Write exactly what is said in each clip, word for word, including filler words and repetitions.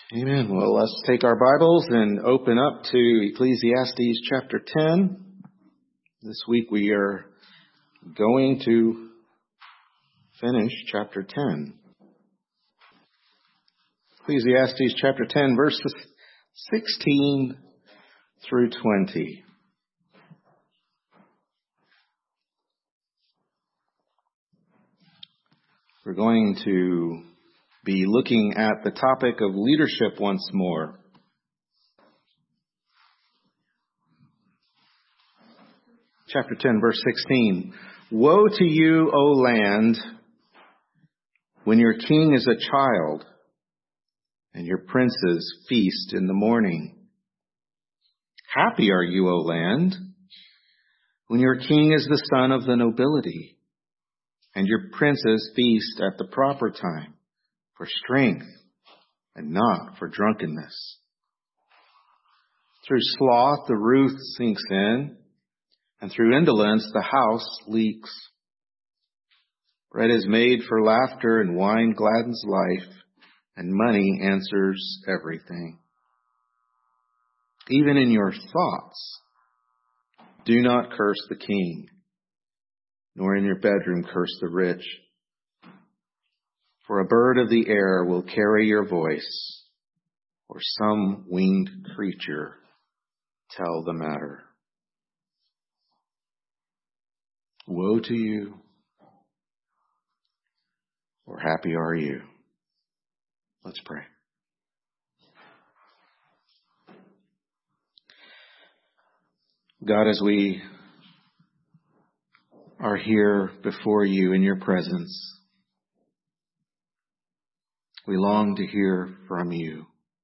Amen. Well, let's take our Bibles and open up to Ecclesiastes chapter ten. This week we are going to finish chapter ten. Ecclesiastes chapter ten, verses sixteen through twenty. We're going to be looking at the topic of leadership once more. Chapter ten, verse sixteen. Woe to you, O land, when your king is a child, and your princes feast in the morning. Happy are you, O land, when your king is the son of the nobility, and your princes feast at the proper time, for strength and not for drunkenness. Through sloth the roof sinks in, and through indolence the house leaks. Bread is made for laughter, and wine gladdens life, and money answers everything. Even in your thoughts, do not curse the king, nor in your bedroom curse the rich. For a bird of the air will carry your voice, or some winged creature tell the matter. Woe to you, or happy are you. Let's pray. God, as we are here before you in your presence, we long to hear from you.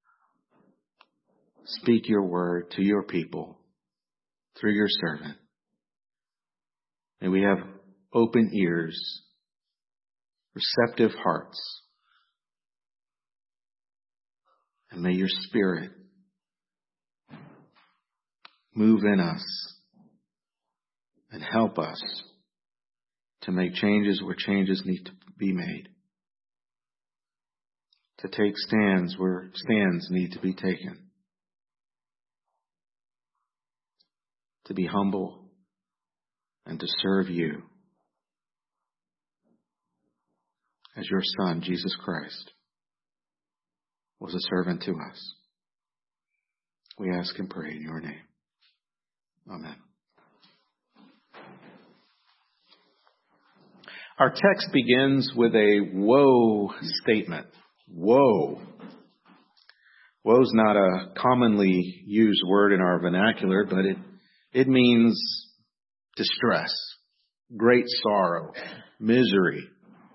Speak your word to your people through your servant. May we have open ears, receptive hearts, and may your Spirit move in us and help us to make changes where changes need to be made, to take stands where stands need to be taken, to be humble and to serve you as your Son, Jesus Christ, was a servant to us. We ask and pray in your name. Amen. Our text begins with a woe statement. Woe. Woe's not a commonly used word in our vernacular, but it, it means distress, great sorrow, misery.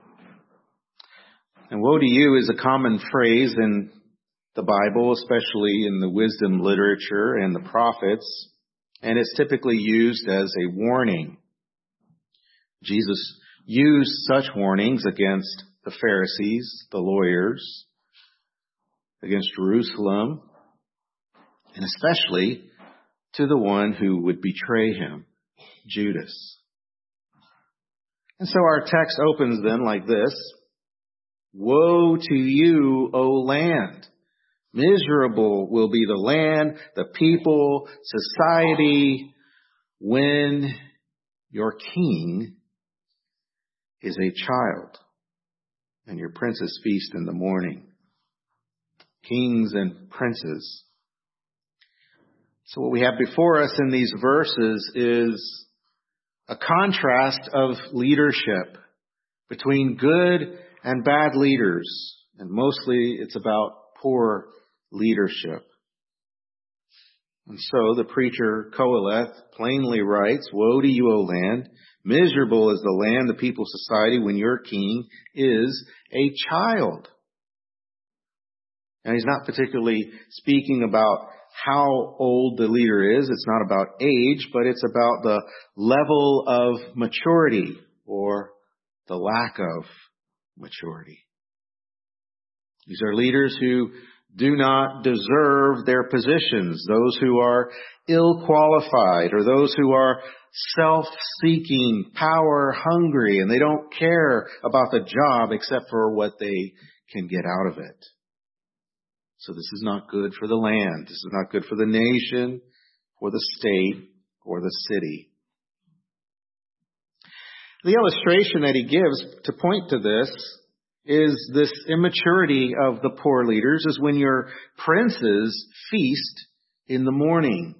And woe to you is a common phrase in the Bible, especially in the wisdom literature and the prophets, and it's typically used as a warning. Jesus used such warnings against the Pharisees, the lawyers, against Jerusalem, and especially to the one who would betray him, Judas. And so our text opens then like this. Woe to you, O land! Miserable will be the land, the people, society, when your king is a child and your princes feast in the morning. Kings and princes. So what we have before us in these verses is a contrast of leadership between good and bad leaders. And mostly it's about poor leadership. And so the preacher Qoheleth plainly writes, Woe to you, O land! Miserable is the land, the people, society, when your king is a child. And he's not particularly speaking about how old the leader is. It's not about age, but it's about the level of maturity or the lack of maturity. These are leaders who do not deserve their positions, those who are ill-qualified or those who are self-seeking, power-hungry, and they don't care about the job except for what they can get out of it. So this is not good for the land. This is not good for the nation, or the state, or the city. The illustration that he gives to point to this is this immaturity of the poor leaders is when your princes feast in the morning.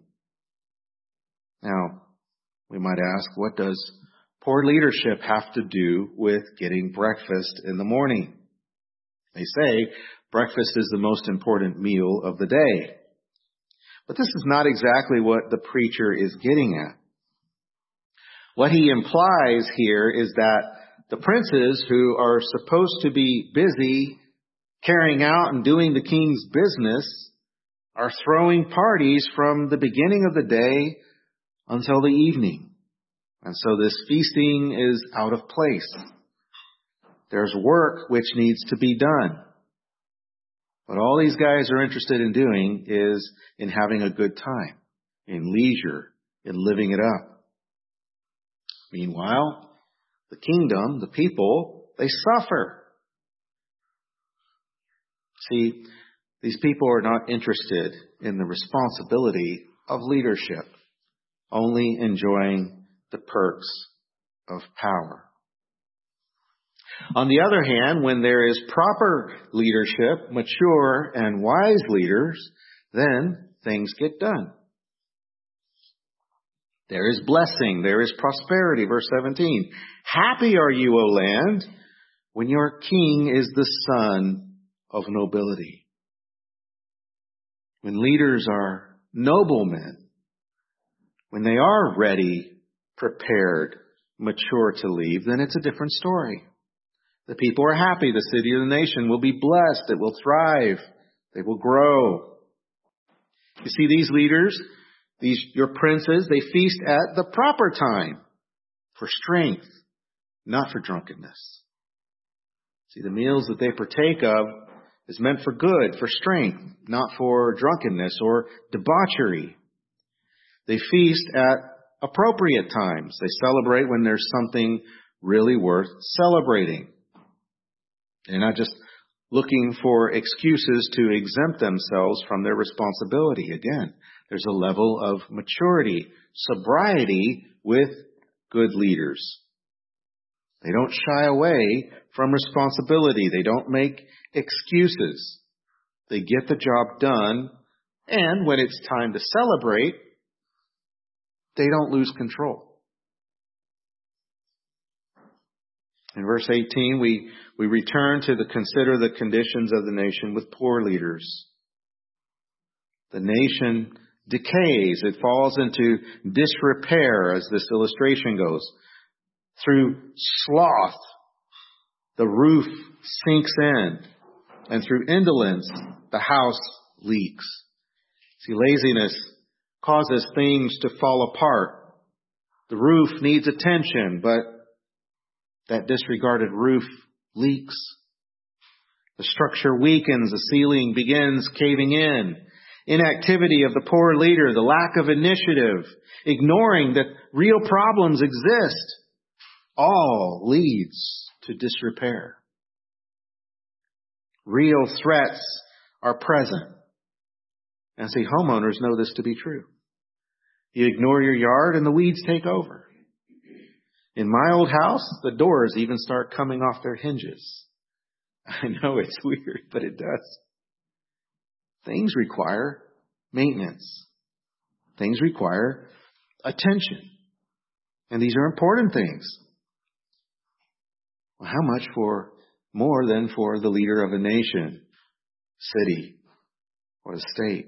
Now, we might ask, what does poor leadership have to do with getting breakfast in the morning? They say breakfast is the most important meal of the day. But this is not exactly what the preacher is getting at. What he implies here is that the princes who are supposed to be busy carrying out and doing the king's business are throwing parties from the beginning of the day until the evening. And so this feasting is out of place. There's work which needs to be done. What all these guys are interested in doing is in having a good time, in leisure, in living it up. Meanwhile, the kingdom, the people, they suffer. See, these people are not interested in the responsibility of leadership, only enjoying the perks of power. On the other hand, when there is proper leadership, mature and wise leaders, then things get done. There is blessing, there is prosperity. Verse seventeen, happy are you, O land, when your king is the son of nobility. When leaders are noblemen, when they are ready, prepared, mature to leave, then it's a different story. The people are happy. The city or the nation will be blessed. It will thrive. They will grow. You see, these leaders, these your princes, they feast at the proper time for strength, not for drunkenness. See, the meals that they partake of is meant for good, for strength, not for drunkenness or debauchery. They feast at appropriate times. They celebrate when there's something really worth celebrating. They're not just looking for excuses to exempt themselves from their responsibility. Again, there's a level of maturity, sobriety with good leaders. They don't shy away from responsibility. They don't make excuses. They get the job done, and when it's time to celebrate, they don't lose control. In verse eighteen, we, we return to the consider the conditions of the nation with poor leaders. The nation decays. It falls into disrepair, as this illustration goes. Through sloth, the roof sinks in. And through indolence, the house leaks. See, laziness causes things to fall apart. The roof needs attention, but that disregarded roof leaks. The structure weakens. The ceiling begins caving in. Inactivity of the poor leader, the lack of initiative, ignoring that real problems exist, all leads to disrepair. Real threats are present. And see, homeowners know this to be true. You ignore your yard and the weeds take over. In my old house, the doors even start coming off their hinges. I know it's weird, but it does. Things require maintenance. Things require attention. And these are important things. Well, how much for more than for the leader of a nation, city, or the state?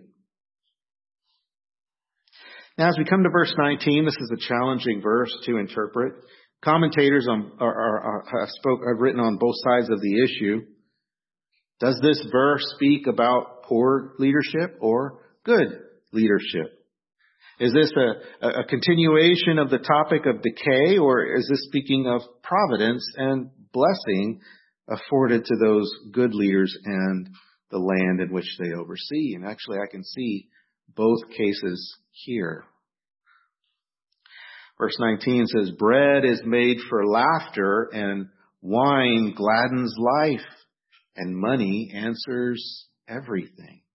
Now, as we come to verse nineteen, this is a challenging verse to interpret. Commentators on, are, are, are, have, spoke, have written on both sides of the issue. Does this verse speak about poor leadership or good leadership? Is this a, a continuation of the topic of decay, or is this speaking of providence and blessing afforded to those good leaders and the land in which they oversee? And actually, I can see both cases here. Verse nineteen says, bread is made for laughter, and wine gladdens life, and money answers everything.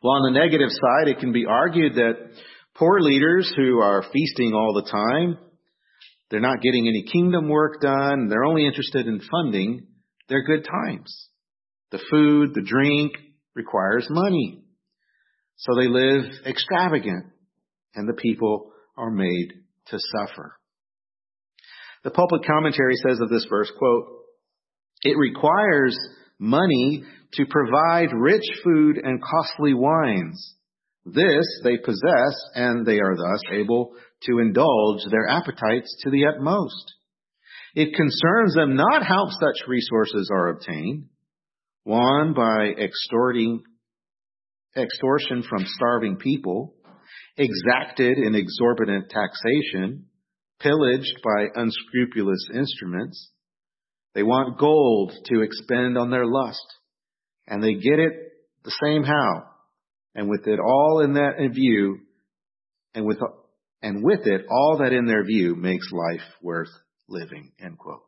Well, on the negative side, it can be argued that poor leaders who are feasting all the time, they're not getting any kingdom work done, they're only interested in funding their good times. The food, the drink requires money. So they live extravagant, and the people are made to suffer. The pulpit commentary says of this verse, quote, "It requires money to provide rich food and costly wines. This they possess, and they are thus able to indulge their appetites to the utmost. It concerns them not how such resources are obtained, one by extorting, extortion from starving people, exacted in exorbitant taxation, pillaged by unscrupulous instruments. They want gold to expend on their lust, and they get it the same how. And with it all in that in view, and with and with it all that in their view makes life worth living." End quote.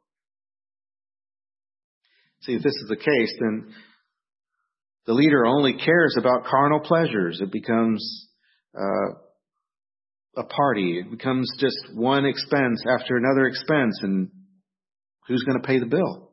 See, if this is the case, then the leader only cares about carnal pleasures. It becomes uh, a party. It becomes just one expense after another expense, and who's going to pay the bill?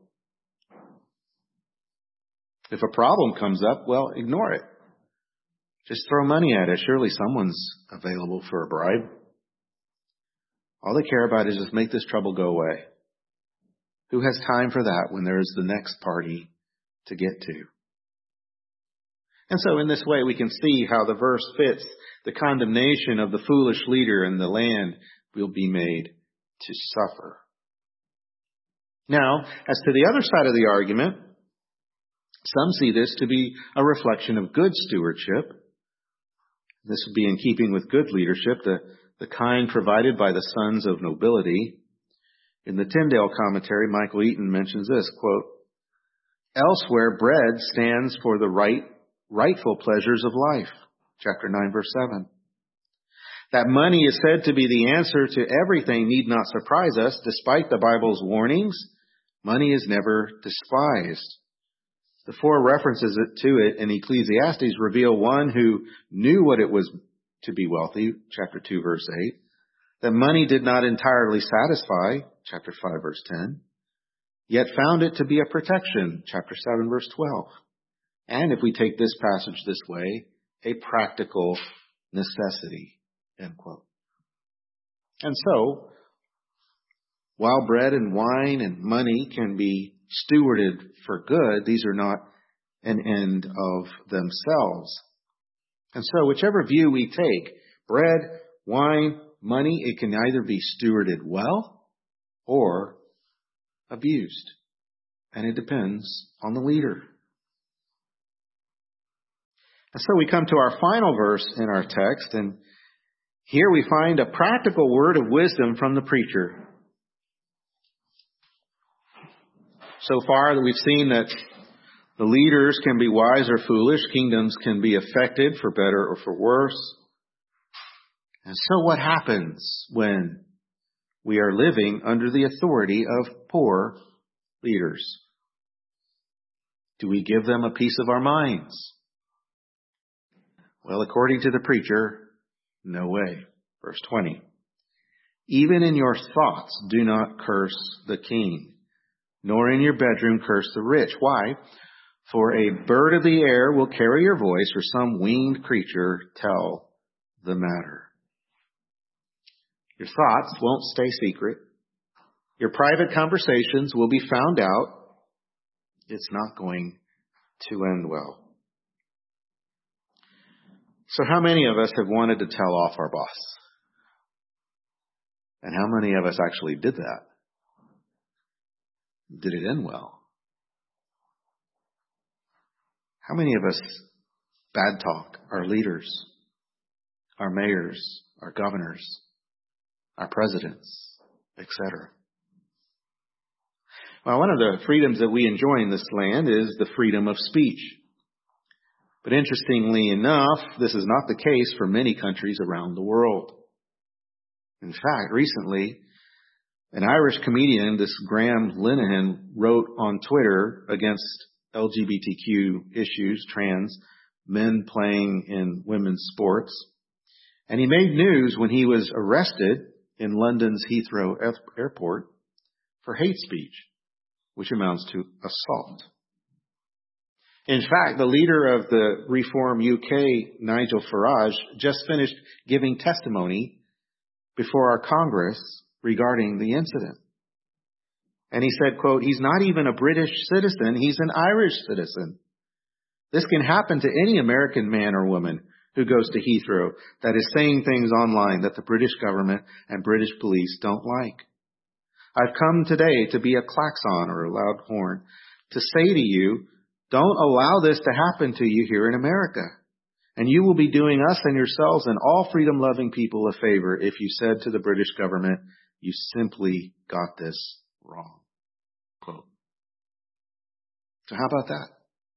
If a problem comes up, well, ignore it. Just throw money at it. Surely someone's available for a bribe. All they care about is just make this trouble go away. Who has time for that when there is the next party to get to? And so in this way, we can see how the verse fits the condemnation of the foolish leader, and the land will be made to suffer. Now, as to the other side of the argument, some see this to be a reflection of good stewardship. This would be in keeping with good leadership, the, the kind provided by the sons of nobility. In the Tyndale commentary, Michael Eaton mentions this, quote, "Elsewhere, bread stands for the right, rightful pleasures of life." Chapter nine, verse seven. That money is said to be the answer to everything need not surprise us. Despite the Bible's warnings, money is never despised. The four references to it in Ecclesiastes reveal one who knew what it was to be wealthy, chapter two, verse eight, that money did not entirely satisfy, chapter five, verse ten, yet found it to be a protection, chapter seven, verse twelve. And if we take this passage this way, a practical necessity, end quote. And so, while bread and wine and money can be stewarded for good, these are not an end of themselves. And so whichever view we take, bread, wine, money, it can either be stewarded well or abused. And it depends on the leader. And so we come to our final verse in our text, and here we find a practical word of wisdom from the preacher. So far we've seen that the leaders can be wise or foolish. Kingdoms can be affected for better or for worse. And so what happens when we are living under the authority of poor leaders? Do we give them a piece of our minds? Well, according to the preacher, no way. Verse twenty. "Even in your thoughts do not curse the king, nor in your bedroom curse the rich." Why? "For a bird of the air will carry your voice, or some winged creature tell the matter." Your thoughts won't stay secret. Your private conversations will be found out. It's not going to end well. So how many of us have wanted to tell off our boss? And how many of us actually did that? Did it end well? How many of us bad talk our leaders, our mayors, our governors, our presidents, et cetera? Well, one of the freedoms that we enjoy in this land is the freedom of speech. But interestingly enough, this is not the case for many countries around the world. In fact, recently, an Irish comedian, this Graham Linehan, wrote on Twitter against L G B T Q issues, trans men playing in women's sports. And he made news when he was arrested in London's Heathrow Airport for hate speech, which amounts to assault. In fact, the leader of the Reform U K, Nigel Farage, just finished giving testimony before our Congress regarding the incident. And he said, quote, he's not even a British citizen, he's an Irish citizen. This can happen to any American man or woman who goes to Heathrow that is saying things online that the British government and British police don't like. I've come today to be a klaxon or a loud horn to say to you, don't allow this to happen to you here in America. And you will be doing us and yourselves and all freedom-loving people a favor if you said to the British government, you simply got this wrong. Quote. So how about that?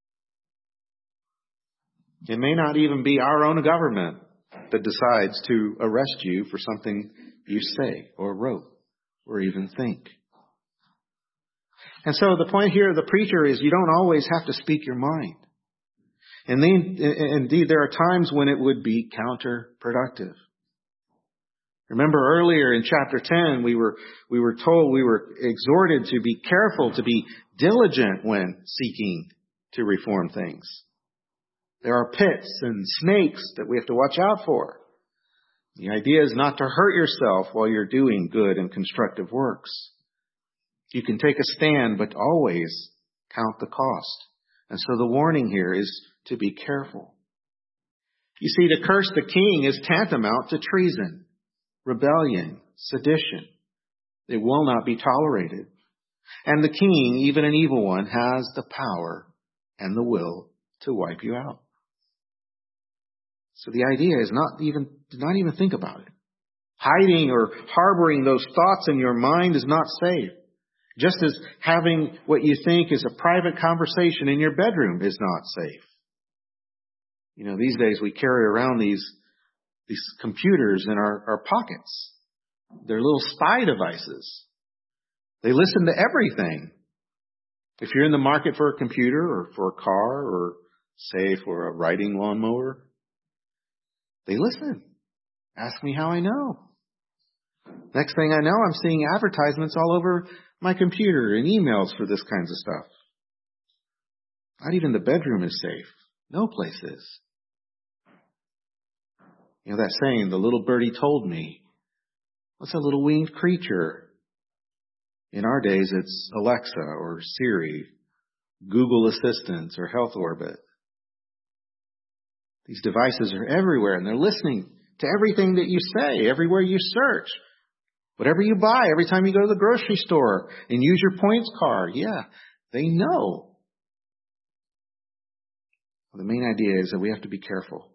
It may not even be our own government that decides to arrest you for something you say or wrote or even think. And so the point here of the preacher is you don't always have to speak your mind. And then, indeed, there are times when it would be counterproductive. Remember earlier in chapter ten, we were, we were told, we were exhorted to be careful, to be diligent when seeking to reform things. There are pits and snakes that we have to watch out for. The idea is not to hurt yourself while you're doing good and constructive works. You can take a stand, but always count the cost. And so the warning here is to be careful. You see, to curse the king is tantamount to treason, rebellion, sedition. It will not be tolerated. And the king, even an evil one, has the power and the will to wipe you out. So the idea is not even, not even think about it. Hiding or harboring those thoughts in your mind is not safe. Just as having what you think is a private conversation in your bedroom is not safe. You know, these days we carry around these, these computers in our, our pockets. They're little spy devices. They listen to everything. If you're in the market for a computer or for a car or, say, for a riding lawnmower, they listen. Ask me how I know. Next thing I know, I'm seeing advertisements all over my computer and emails for this kinds of stuff. Not even the bedroom is safe. No place is. You know that saying, the little birdie told me. What's a little winged creature? In our days, it's Alexa or Siri, Google Assistant or Health Orbit. These devices are everywhere, and they're listening to everything that you say, everywhere you search. Whatever you buy, every time you go to the grocery store and use your points card, yeah, they know. Well, the main idea is that we have to be careful.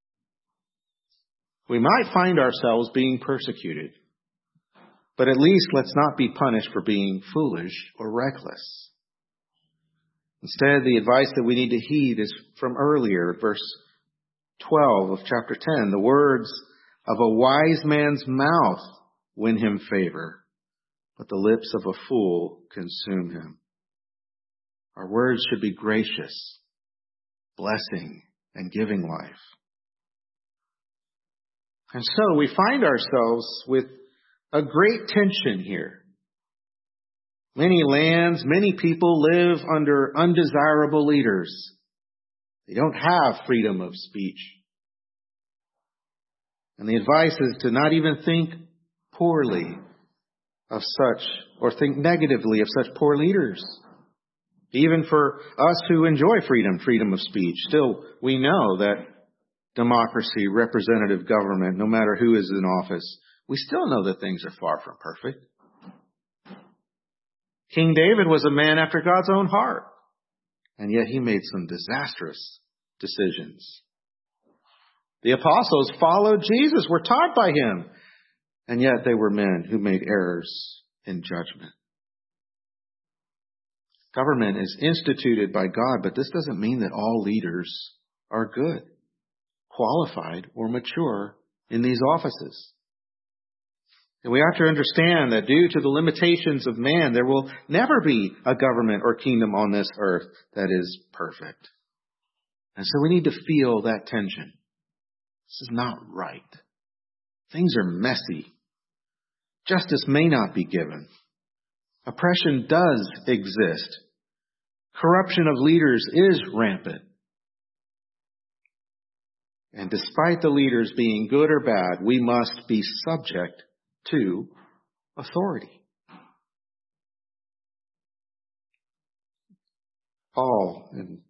We might find ourselves being persecuted, but at least let's not be punished for being foolish or reckless. Instead, the advice that we need to heed is from earlier, verse twelve of chapter ten. The words of a wise man's mouth win him favor, but the lips of a fool consume him. Our words should be gracious, blessing, and giving life. And so we find ourselves with a great tension here. Many lands, many people live under undesirable leaders. They don't have freedom of speech. And the advice is to not even think poorly of such, or think negatively of such poor leaders. Even for us who enjoy freedom, freedom of speech, still we know that democracy, representative government, no matter who is in office, we still know that things are far from perfect. King David was a man after God's own heart, and yet he made some disastrous decisions. The apostles followed Jesus, were taught by him, and yet they were men who made errors in judgment. Government is instituted by God, but this doesn't mean that all leaders are good, qualified, or mature in these offices. And we have to understand that due to the limitations of man, there will never be a government or kingdom on this earth that is perfect. And so we need to feel that tension. This is not right. Things are messy. Justice may not be given. Oppression does exist. Corruption of leaders is rampant. And despite the leaders being good or bad, we must be subject to authority. Paul, in,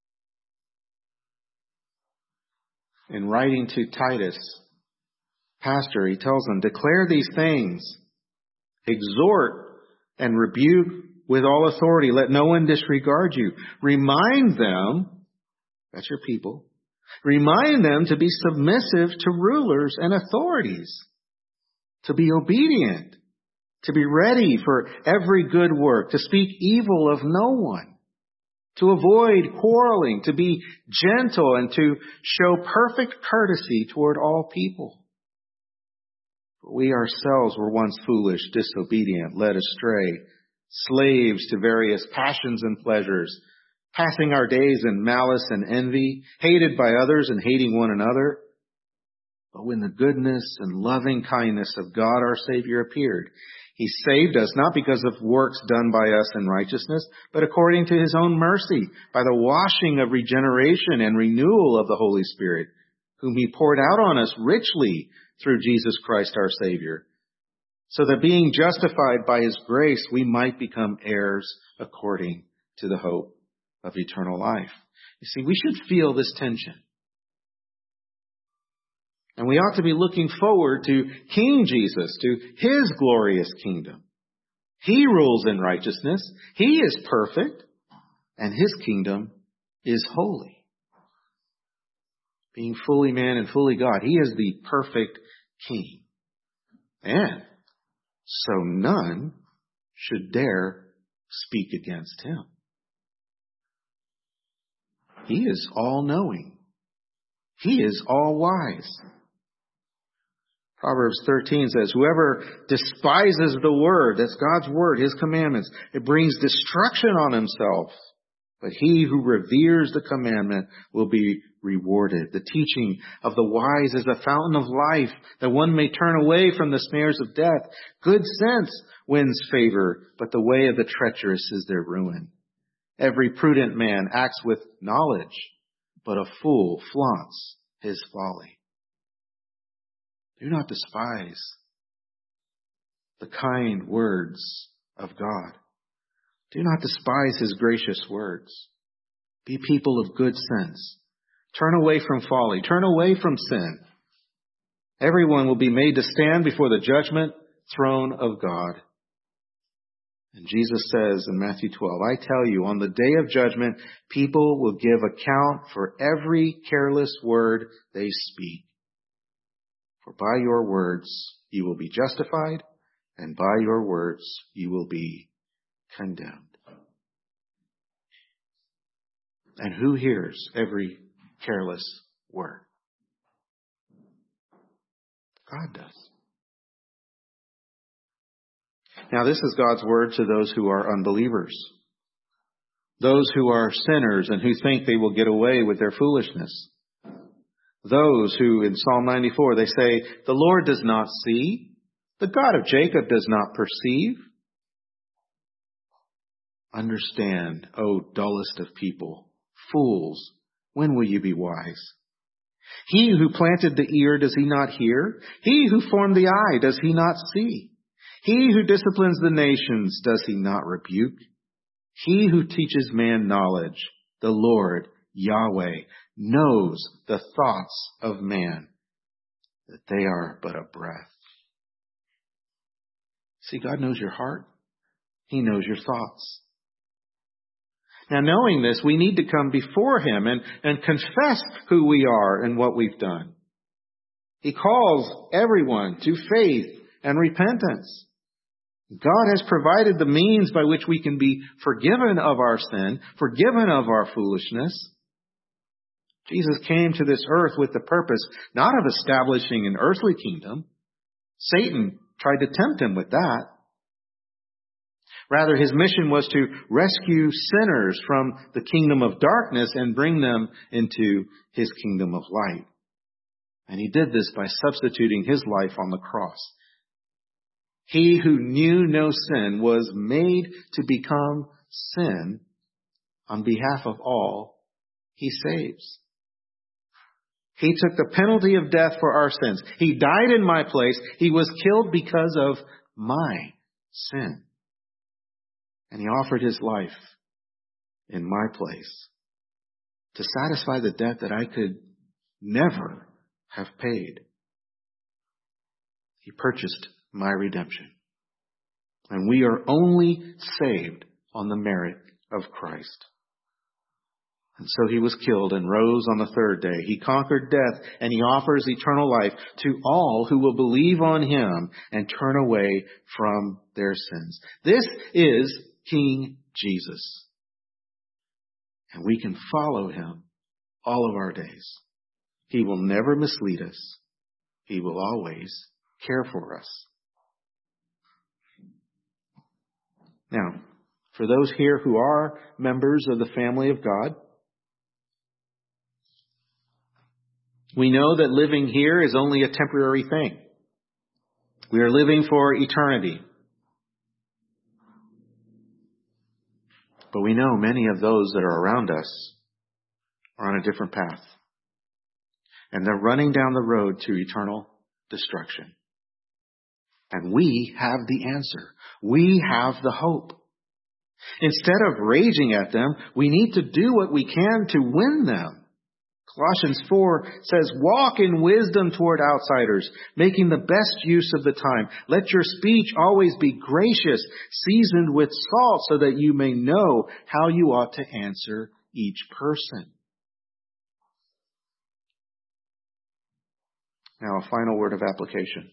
in writing to Titus, pastor, he tells them, declare these things, exhort and rebuke with all authority. Let no one disregard you. Remind them, that's your people, remind them to be submissive to rulers and authorities, to be obedient, to be ready for every good work, to speak evil of no one, to avoid quarreling, to be gentle, and to show perfect courtesy toward all people. For we ourselves were once foolish, disobedient, led astray, slaves to various passions and pleasures, passing our days in malice and envy, hated by others and hating one another. But when the goodness and loving kindness of God our Savior appeared, He saved us not because of works done by us in righteousness, but according to His own mercy, by the washing of regeneration and renewal of the Holy Spirit, whom He poured out on us richly through Jesus Christ our Savior, so that being justified by His grace, we might become heirs according to the hope of eternal life. You see, we should feel this tension. And we ought to be looking forward to King Jesus, to His glorious kingdom. He rules in righteousness. He is perfect. And His kingdom is holy. Being fully man and fully God, He is the perfect King. And so none should dare speak against Him. He is all-knowing. He is all-wise. Proverbs thirteen says, whoever despises the word, that's God's word, His commandments, it brings destruction on himself. But he who reveres the commandment will be rewarded. The teaching of the wise is a fountain of life, that one may turn away from the snares of death. Good sense wins favor, but the way of the treacherous is their ruin. Every prudent man acts with knowledge, but a fool flaunts his folly. Do not despise the kind words of God. Do not despise His gracious words. Be people of good sense. Turn away from folly. Turn away from sin. Everyone will be made to stand before the judgment throne of God. And Jesus says in Matthew twelve, I tell you, on the day of judgment, people will give account for every careless word they speak. For by your words you will be justified, and by your words you will be condemned. And who hears every careless word? God does. Now, this is God's word to those who are unbelievers, those who are sinners and who think they will get away with their foolishness. Those who, in Psalm ninety-four, they say, the Lord does not see, the God of Jacob does not perceive. Understand, O dullest of people, fools, when will you be wise? He who planted the ear, does he not hear? He who formed the eye, does he not see? He who disciplines the nations, does he not rebuke? He who teaches man knowledge, the Lord, Yahweh, knows the thoughts of man, that they are but a breath. See, God knows your heart. He knows your thoughts. Now, knowing this, we need to come before Him and, and confess who we are and what we've done. He calls everyone to faith and repentance. God has provided the means by which we can be forgiven of our sin, forgiven of our foolishness. Jesus came to this earth with the purpose not of establishing an earthly kingdom. Satan tried to tempt Him with that. Rather, his mission was to rescue sinners from the kingdom of darkness and bring them into his kingdom of light. And he did this by substituting his life on the cross. He who knew no sin was made to become sin on behalf of all he saves. He took the penalty of death for our sins. He died in my place. He was killed because of my sin. And he offered his life in my place to satisfy the debt that I could never have paid. He purchased my redemption. And we are only saved on the merit of Christ. And so he was killed and rose on the third day. He conquered death, and he offers eternal life to all who will believe on him and turn away from their sins. This is King Jesus. And we can follow him all of our days. He will never mislead us. He will always care for us. Now, for those here who are members of the family of God, we know that living here is only a temporary thing. We are living for eternity. But we know many of those that are around us are on a different path. And they're running down the road to eternal destruction. And we have the answer. We have the hope. Instead of raging at them, we need to do what we can to win them. Colossians four says, walk in wisdom toward outsiders, making the best use of the time. Let your speech always be gracious, seasoned with salt, so that you may know how you ought to answer each person. Now, a final word of application.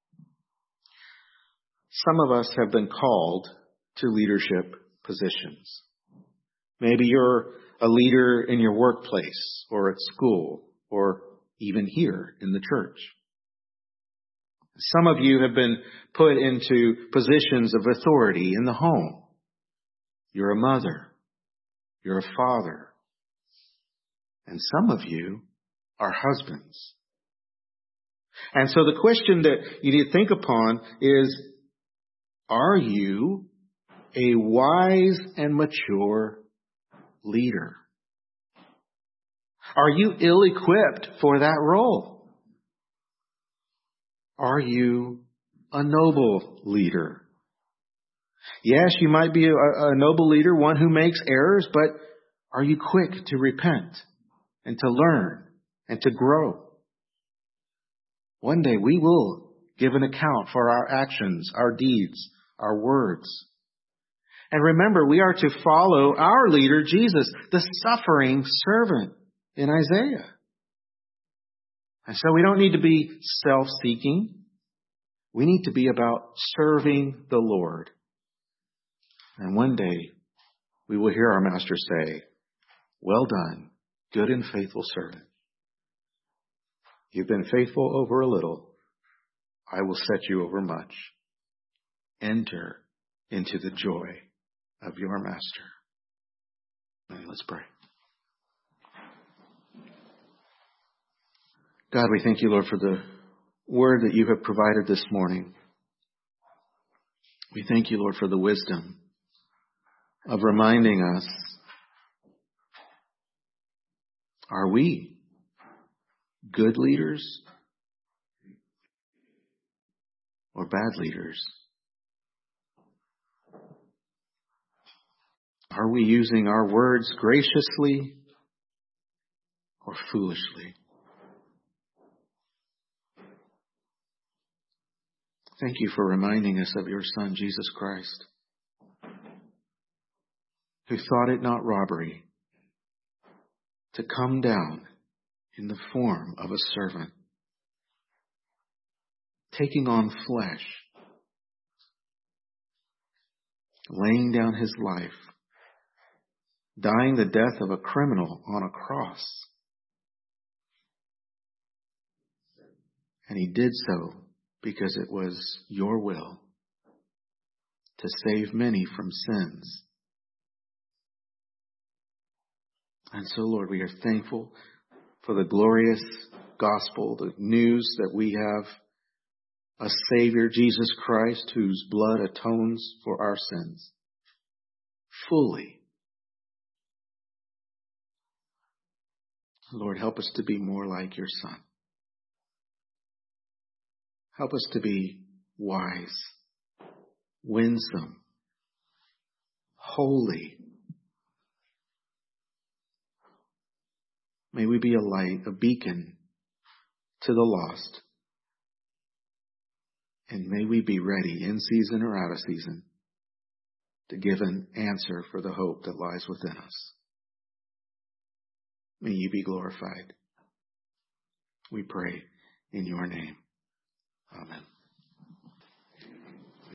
Some of us have been called to leadership positions. Maybe you're a leader in your workplace or at school or even here in the church. Some of you have been put into positions of authority in the home. You're a mother. You're a father. And some of you are husbands. And so the question that you need to think upon is, are you a wise and mature leader? Are you ill-equipped for that role? Are you a noble leader? Yes, you might be a, a noble leader, one who makes errors, but are you quick to repent and to learn and to grow? One day we will give an account for our actions, our deeds, our words. And remember, we are to follow our leader, Jesus, the suffering servant in Isaiah. And so we don't need to be self-seeking. We need to be about serving the Lord. And one day we will hear our Master say, well done, good and faithful servant. You've been faithful over a little. I will set you over much. Enter into the joy of your Master. Now, let's pray. God, we thank you, Lord, for the word that you have provided this morning. We thank you, Lord, for the wisdom of reminding us, are we good leaders or bad leaders? Are we using our words graciously or foolishly? Thank you for reminding us of your Son, Jesus Christ, who thought it not robbery to come down in the form of a servant, taking on flesh, laying down his life, dying the death of a criminal on a cross. And he did so because it was your will to save many from sins. And so, Lord, we are thankful for the glorious gospel, the news that we have a Savior, Jesus Christ, whose blood atones for our sins fully. Lord, help us to be more like your Son. Help us to be wise, winsome, holy. May we be a light, a beacon to the lost. And may we be ready, in season or out of season, to give an answer for the hope that lies within us. May you be glorified. We pray in your name. Amen.